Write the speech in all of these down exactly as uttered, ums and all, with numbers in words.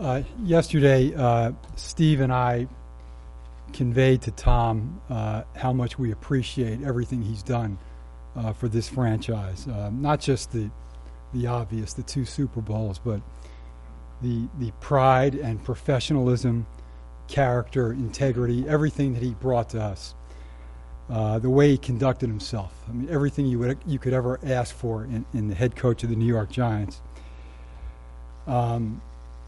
Uh, yesterday, uh, Steve and I conveyed to Tom uh, how much we appreciate everything he's done uh, for this franchise. Uh, not just the the obvious, the two Super Bowls, but the the pride and professionalism, character, integrity, everything that he brought to us. Uh, the way he conducted himself. I mean, everything you would you could ever ask for in, in the head coach of the New York Giants. Um,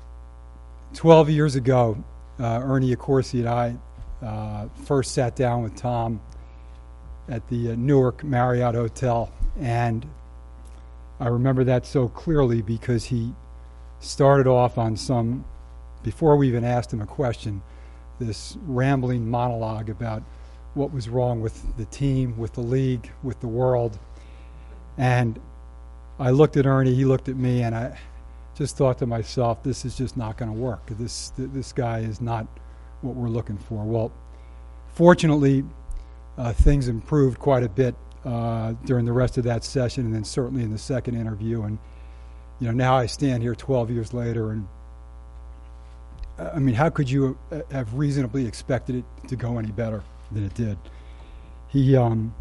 Twelve years ago, uh, Ernie Accorsi and I uh, first sat down with Tom at the uh, Newark Marriott Hotel, and I remember that so clearly because he started off on some, before we even asked him a question, this rambling monologue about what was wrong with the team, with the league, with the world. And I looked at Ernie, he looked at me, and I just thought to myself, this is just not going to work. This this guy is not what we're looking for. Well, fortunately, uh, things improved quite a bit uh, during the rest of that session, and then certainly in the second interview. And you know, now I stand here twelve years later, and I mean, how could you have reasonably expected it to go any better than it did? He, um,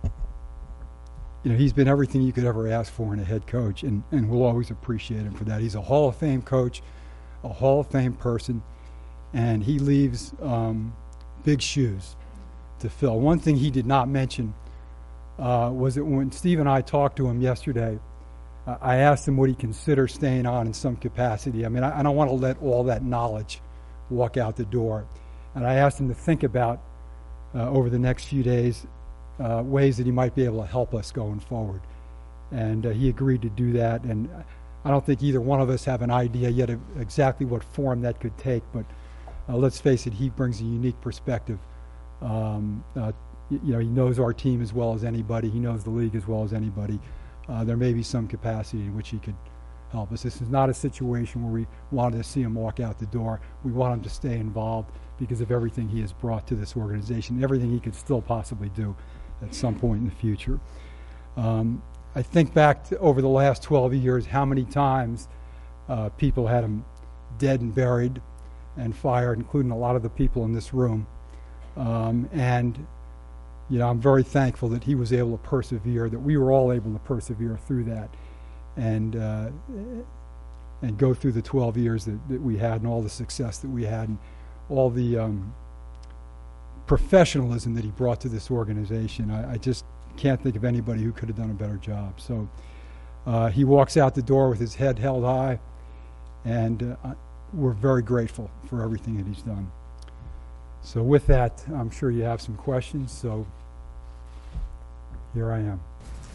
you know, he's been everything you could ever ask for in a head coach, and, and we'll always appreciate him for that. He's a Hall of Fame coach, a Hall of Fame person, and he leaves um, big shoes to fill. One thing he did not mention uh, was that when Steve and I talked to him yesterday, uh, I asked him would he consider staying on in some capacity. I mean, I, I don't want to let all that knowledge walk out the door. And I asked him to think about, uh, over the next few days, Uh, ways that he might be able to help us going forward. And uh, he agreed to do that. And I don't think either one of us have an idea yet of exactly what form that could take, but uh, let's face it, he brings a unique perspective. Um, uh, y- you know, he knows our team as well as anybody. He knows the league as well as anybody. Uh, there may be some capacity in which he could help us. This is not a situation where we wanted to see him walk out the door. We want him to stay involved because of everything he has brought to this organization, everything he could still possibly do at some point in the future. Um, I think back to over the last twelve years, how many times uh, people had him dead and buried and fired, including a lot of the people in this room. Um, and, you know, I'm very thankful that he was able to persevere, that we were all able to persevere through that and uh, and go through the twelve years that, that we had and all the success that we had and all the um, professionalism that he brought to this organization. I, I just can't think of anybody who could have done a better job. So uh, he walks out the door with his head held high, and uh, we're very grateful for everything that he's done. So with that, I'm sure you have some questions, so here I am.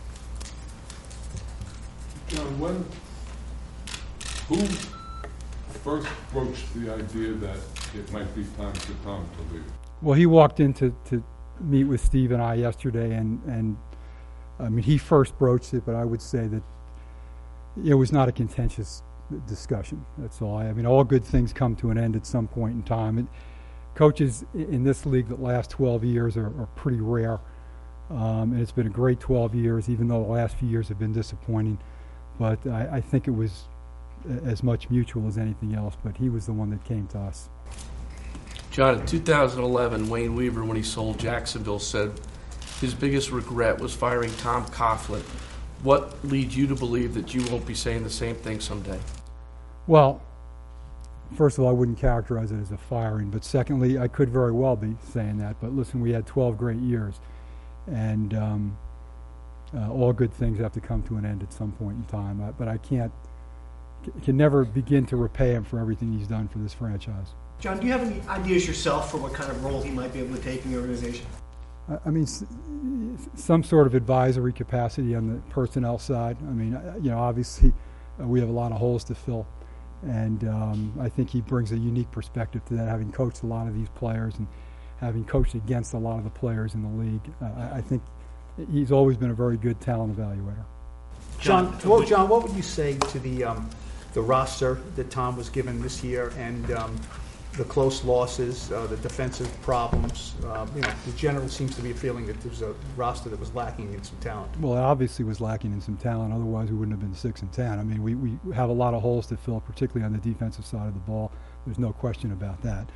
John, when, who first broached the idea that it might be time for Tom to leave? Well, he walked in to, to meet with Steve and I yesterday, and, and I mean, he first broached it, but I would say that it was not a contentious discussion. That's all. I, I mean, all good things come to an end at some point in time. And coaches in this league that last twelve years are, are pretty rare, um, and it's been a great twelve years, even though the last few years have been disappointing. But I, I think it was as much mutual as anything else, but he was the one that came to us. John, in two thousand eleven, Wayne Weaver, when he sold Jacksonville, said his biggest regret was firing Tom Coughlin. What leads you to believe that you won't be saying the same thing someday? Well, first of all, I wouldn't characterize it as a firing, but secondly, I could very well be saying that. But listen, we had twelve great years, and um, uh, all good things have to come to an end at some point in time. I, but I can't, can never begin to repay him for everything he's done for this franchise. John, do you have any ideas yourself for what kind of role he might be able to take in the organization? I, I mean, s- some sort of advisory capacity on the personnel side. I mean, uh, you know, obviously uh, we have a lot of holes to fill, and um, I think he brings a unique perspective to that, having coached a lot of these players and having coached against a lot of the players in the league. Uh, I, I think he's always been a very good talent evaluator. John, well, John, what would you say to the um, the roster that Tom was given this year, and um, the close losses, uh, the defensive problems. Uh, you know, the general seems to be a feeling that there's a roster that was lacking in some talent. Well, it obviously was lacking in some talent. Otherwise, we wouldn't have been six and ten. I mean, we, we have a lot of holes to fill, particularly on the defensive side of the ball. There's no question about that.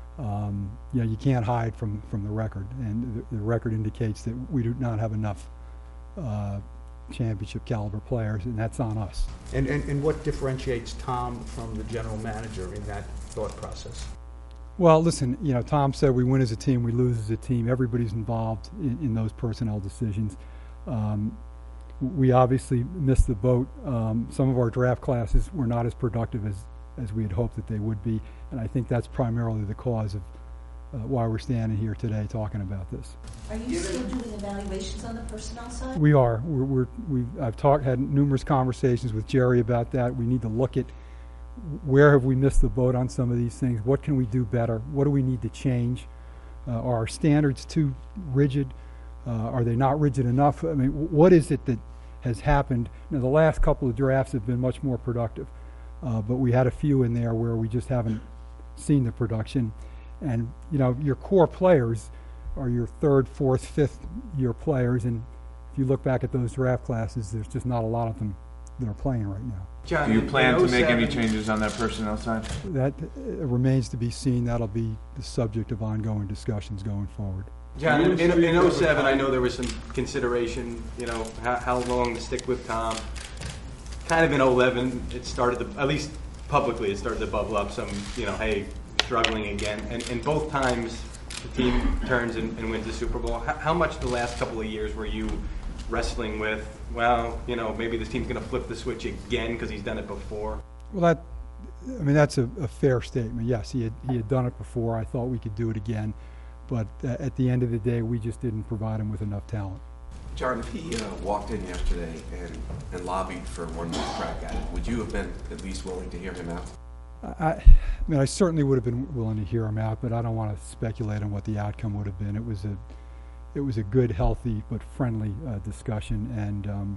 Um, you know, you can't hide from from the record, and the, the record indicates that we do not have enough uh, championship caliber players, and that's on us. And, and and what differentiates Tom from the general manager in that thought process? Well, listen, you know, Tom said we win as a team, we lose as a team. Everybody's involved in, in those personnel decisions. Um, we obviously missed the boat. Um, some of our draft classes were not as productive as, as we had hoped that they would be, and I think that's primarily the cause of uh, why we're standing here today talking about this. Are you still doing evaluations on the personnel side? We are. We're, we're, we've, I've talked, had numerous conversations with Jerry about that. We need to look at where have we missed the boat on some of these things? What can we do better? What do we need to change? Uh, are our standards too rigid? Uh, are they not rigid enough? I mean, what is it that has happened? Now, the last couple of drafts have been much more productive, uh, but we had a few in there where we just haven't seen the production. And, you know, your core players are your third, fourth, fifth year players, and if you look back at those draft classes, there's just not a lot of them that are playing right now. John, do you plan to make any changes on that personnel side? That uh, remains to be seen. That'll be the subject of ongoing discussions going forward. John, in, in, in oh seven, I know there was some consideration, you know, how, how long to stick with Tom. Kind of in oh eleven, it started to, at least publicly, it started to bubble up some, you know, hey, struggling again. And, and both times the team turns and, and wins the Super Bowl. How, how much the last couple of years were you wrestling with, well, you know, maybe this team's going to flip the switch again because he's done it before? Well, that, I mean, that's a, a fair statement. Yes, he had, he had done it before. I thought we could do it again. But uh, at the end of the day, we just didn't provide him with enough talent. John, if he uh, walked in yesterday and, and lobbied for one more crack at it, would you have been at least willing to hear him out? I, I mean, I certainly would have been willing to hear him out, but I don't want to speculate on what the outcome would have been. It was a It was a good, healthy, but friendly uh, discussion, and um,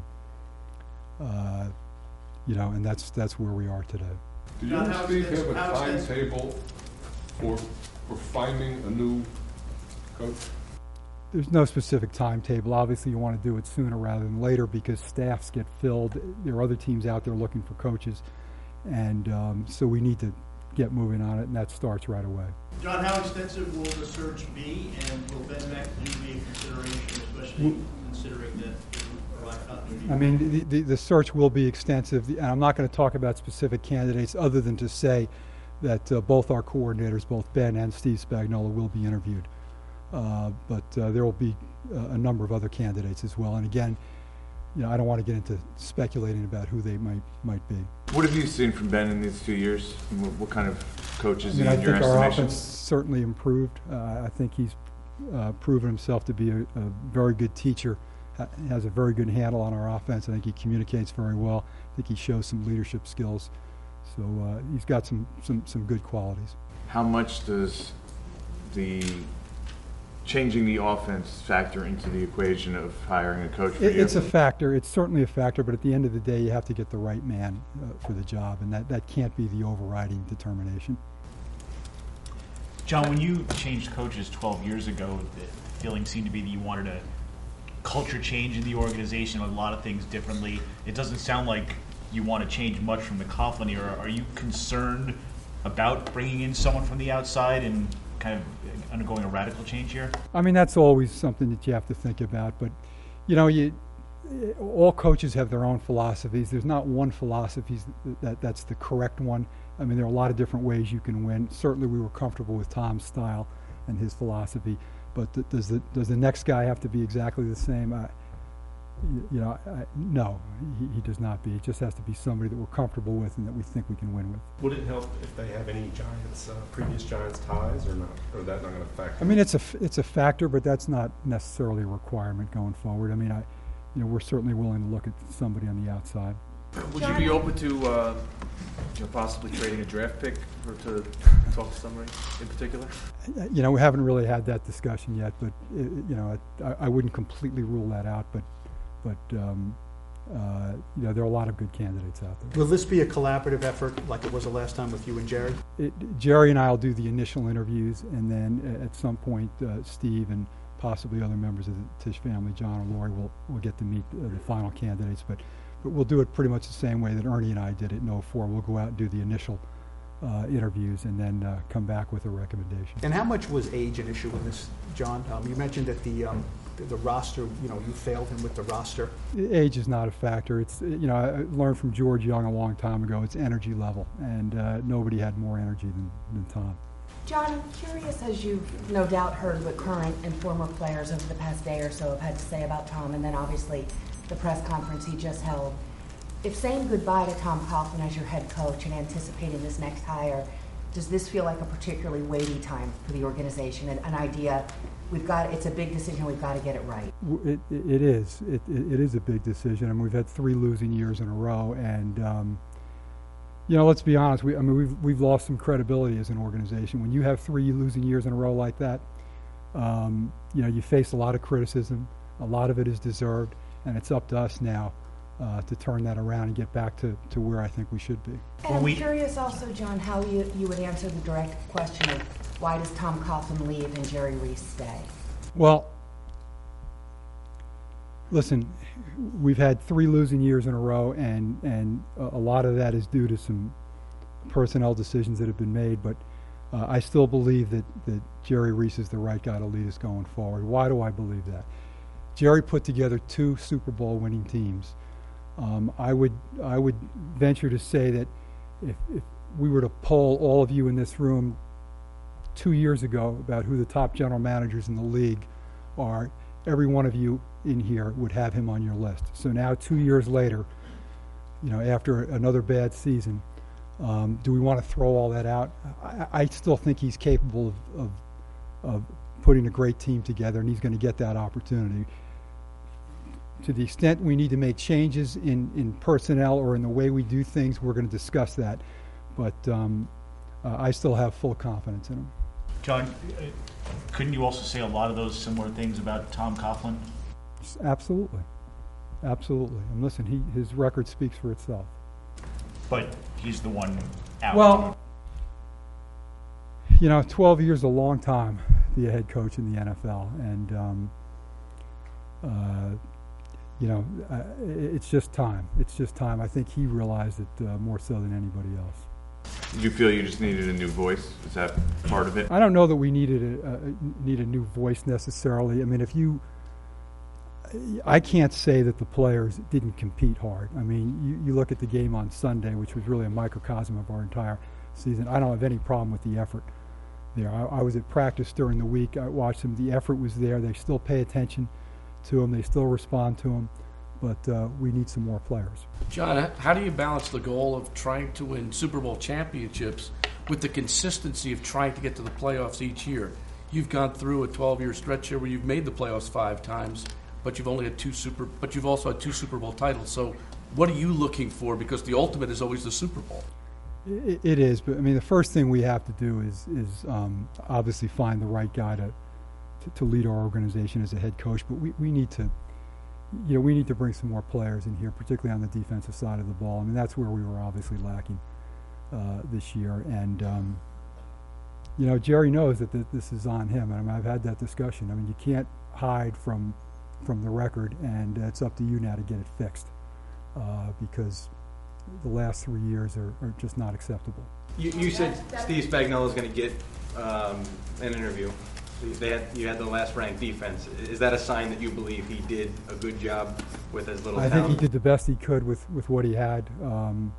uh, you know, and that's that's where we are today. Do you and Steve have a timetable for for finding a new coach? There's no specific timetable. Obviously, you want to do it sooner rather than later because staffs get filled. There are other teams out there looking for coaches, and um, so we need to get moving on it, and that starts right away. John, how extensive will the search be, and will Ben McAdoo be a consideration, especially well, considering that provide continuity? I mean, the, the, the search will be extensive, and I'm not going to talk about specific candidates other than to say that uh, both our coordinators, both Ben and Steve Spagnuolo, will be interviewed. Uh, but uh, there will be uh, a number of other candidates as well. And again, you know, I don't want to get into speculating about who they might might be. What have you seen from Ben in these two years? What, what kind of coaches I mean, in I your think our estimation? offense certainly improved. Uh, I think he's uh, proven himself to be a, a very good teacher. Ha- has a very good handle on our offense. I think he communicates very well. I think he shows some leadership skills. So uh, he's got some, some, some good qualities. How much does the changing the offense factor into the equation of hiring a coach for it, you? It's a factor. It's certainly a factor, but at the end of the day, you have to get the right man uh, for the job, and that, that can't be the overriding determination. John, when you changed coaches twelve years ago, the feeling seemed to be that you wanted a culture change in the organization, a lot of things differently. It doesn't sound like you want to change much from the Coughlin era. Are you concerned about bringing in someone from the outside and kind of undergoing a radical change here? I mean, that's always something that you have to think about. But, you know, you all coaches have their own philosophies. There's not one philosophy that that's the correct one. I mean, there are a lot of different ways you can win. Certainly, we were comfortable with Tom's style and his philosophy. But th- does the does the next guy have to be exactly the same? I, you know, I, no, he, he does not be. It just has to be somebody that we're comfortable with and that we think we can win with. Would it help if they have any Giants, uh, previous Giants ties, or not? Or is that not going to factor? I mean, it's a f- it's a factor, but that's not necessarily a requirement going forward. I mean, I, you know, we're certainly willing to look at somebody on the outside. Would you be open to uh, you know, possibly trading a draft pick or to talk to somebody in particular? You know, we haven't really had that discussion yet, but it, you know, I, I wouldn't completely rule that out. But but um, uh, you know, there are a lot of good candidates out there. Will this be a collaborative effort like it was the last time with you and Jerry? It, Jerry and I will do the initial interviews, and then at some point, uh, Steve and possibly other members of the Tisch family, John or Lori, will will get to meet uh, the final candidates. But but we'll do it pretty much the same way that Ernie and I did it in oh four. We'll go out and do the initial uh, interviews, and then uh, come back with a recommendation. And how much was age an issue in this, John? Um, you mentioned that the, um, the the roster, you know, you failed him with the roster. Age is not a factor. It's, you know, I learned from George Young a long time ago. It's energy level, and uh, nobody had more energy than, than Tom. John, I'm curious, as you've no doubt heard what current and former players over the past day or so have had to say about Tom, and then obviously the press conference he just held. If saying goodbye to Tom Coughlin as your head coach and anticipating this next hire, does this feel like a particularly weighty time for the organization? An, an idea, we've got, it's a big decision, we've got to get it right. It, it, it is. It, it, it is a big decision. I mean, we've had three losing years in a row, and um, you know, let's be honest. We, I mean, we've we've lost some credibility as an organization. When you have three losing years in a row like that, um, you know, you face a lot of criticism. A lot of it is deserved, and it's up to us now uh, to turn that around and get back to, to where I think we should be. And I'm curious also, John, how you, you would answer the direct question of why does Tom Coughlin leave and Jerry Reese stay? Well, listen, we've had three losing years in a row, and, and a lot of that is due to some personnel decisions that have been made, but uh, I still believe that, that Jerry Reese is the right guy to lead us going forward. Why do I believe that? Jerry put together two Super Bowl winning teams. Um, I would I would venture to say that if, if we were to poll all of you in this room two years ago about who the top general managers in the league are, every one of you in here would have him on your list. So now, two years later, you know, after another bad season, um, do we want to throw all that out? I, I still think he's capable of, of, of putting a great team together, and he's going to get that opportunity. To the extent we need to make changes in, in personnel or in the way we do things, we're going to discuss that. But um, uh, I still have full confidence in him. John, couldn't you also say a lot of those similar things about Tom Coughlin? Absolutely. Absolutely. And listen, he, his record speaks for itself. But he's the one out. Well, you know, twelve years is a long time to be a head coach in the N F L. And, um, uh, you know, uh, it's just time. It's just time. I think he realized it uh, more so than anybody else. Did you feel you just needed a new voice? Is that part of it? I don't know that we needed a, uh, need a new voice necessarily. I mean, if you, I can't say that the players didn't compete hard. I mean, you, you look at the game on Sunday, which was really a microcosm of our entire season. I don't have any problem with the effort there. I, I was at practice during the week. I watched them. The effort was there. They still pay attention to them. They still respond to them. But uh, we need some more players. John, how do you balance the goal of trying to win Super Bowl championships with the consistency of trying to get to the playoffs each year? You've gone through a twelve-year stretch here where you've made the playoffs five times, but you've only had two super. But you've also had two Super Bowl titles. So, what are you looking for? Because the ultimate is always the Super Bowl. It, it is, but I mean, the first thing we have to do is is um, obviously find the right guy to, to to lead our organization as a head coach. But we, we need to. You know, we need to bring some more players in here, particularly on the defensive side of the ball. I mean, that's where we were obviously lacking uh, this year. And, um, you know, Jerry knows that th- this is on him. And I mean, I've had that discussion. I mean, you can't hide from from the record, and it's up to you now to get it fixed uh, because the last three years are, are just not acceptable. You, you said Steve Spagnuolo is going to get um, an interview. They had, you had the last ranked defense. Is that a sign that you believe he did a good job with as little I talent? think he did the best he could with, with what he had. Um,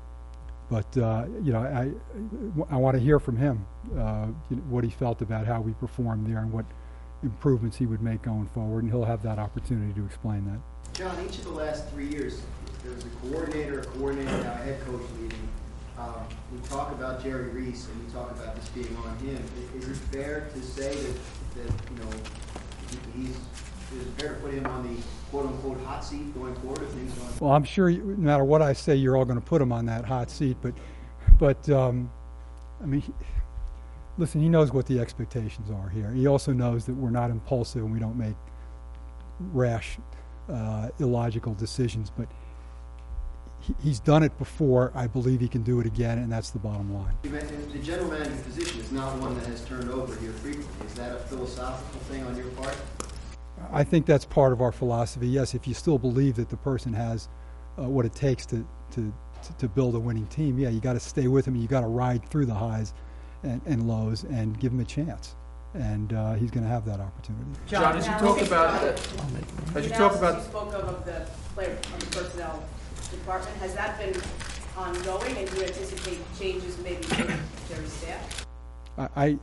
but, uh, you know, I, I want to hear from him uh, you know, what he felt about how we performed there and what improvements he would make going forward, and he'll have that opportunity to explain that. John, each of the last three years, there was a coordinator, a coordinator, now a head coach leading. Um, we talk about Jerry Reese and we talk about this being on him. Is, is it fair to say that, that you know, he's, is it fair to put him on the quote-unquote hot seat going forward if things don't? Well, I'm sure you, no matter what I say, you're all going to put him on that hot seat. But, but um, I mean, he, listen, he knows what the expectations are here. He also knows that we're not impulsive and we don't make rash uh, illogical decisions. But he, he's done it before. I believe he can do it again, and that's the bottom line. The general manager position is not one that has turned over here frequently. Is that a philosophical thing on your part? I think that's part of our philosophy. Yes, if you still believe that the person has uh, what it takes to, to, to build a winning team, yeah, you got to stay with him. You got to ride through the highs and, and lows and give him a chance. And uh, he's going to have that opportunity. John, as you talk about, uh, as you talk about, you spoke of, of the player, of the personnel department, has that been ongoing, and do you anticipate changes maybe to Jerry's staff? I, I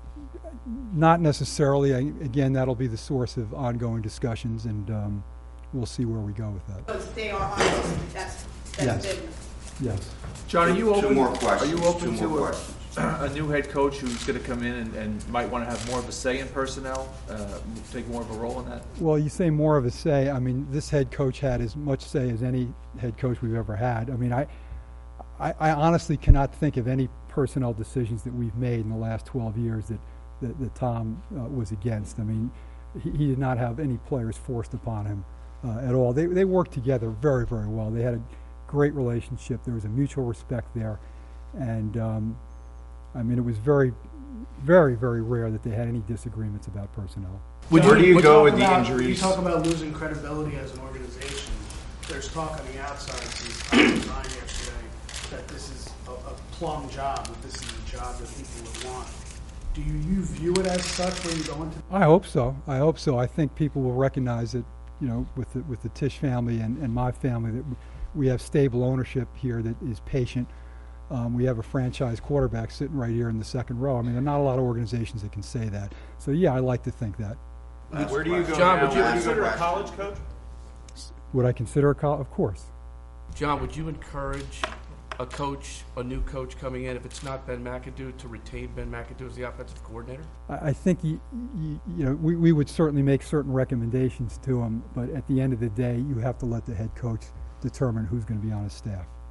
not necessarily. I, again, that'll be the source of ongoing discussions, and um, we'll see where we go with that. Because they are on, that's, that's Yes. been. Yes. John, are you Two open? more questions. Are you open Two to more a, questions. a new head coach who's going to come in and, and might want to have more of a say in personnel, uh, take more of a role in that? Well, you say more of a say. I mean, this head coach had as much say as any head coach we've ever had. I mean, I, I, I honestly cannot think of any personnel decisions that we've made in the last twelve years that, that, that Tom uh, was against. I mean, he, he did not have any players forced upon him uh, at all. They, they worked together very, very well. They had a great relationship. There was a mutual respect there. And, um, I mean, it was very, very, very rare that they had any disagreements about personnel. Would Where do you We go talk with the about- injuries? You talk about losing credibility as an organization. There's talk on the outside, since I was mine yesterday, that this is a, a plum job, that this is a job that people would want. Do you, you view it as such when you go into? I hope so. I hope so. I think people will recognize that, you know, with the, with the Tisch family and, and my family, that we have stable ownership here that is patient. Um, we have a franchise quarterback sitting right here in the second row. I mean, there are not a lot of organizations that can say that. So, yeah, I like to think that. Uh, Where do you go John, now? would you Where do consider go a back? college coach? Would I consider a call? Of course. John, would you encourage a coach, a new coach coming in, if it's not Ben McAdoo, to retain Ben McAdoo as the offensive coordinator? I, I think, you, you, you know, we, we would certainly make certain recommendations to him, but at the end of the day, you have to let the head coach determine who's going to be on his staff.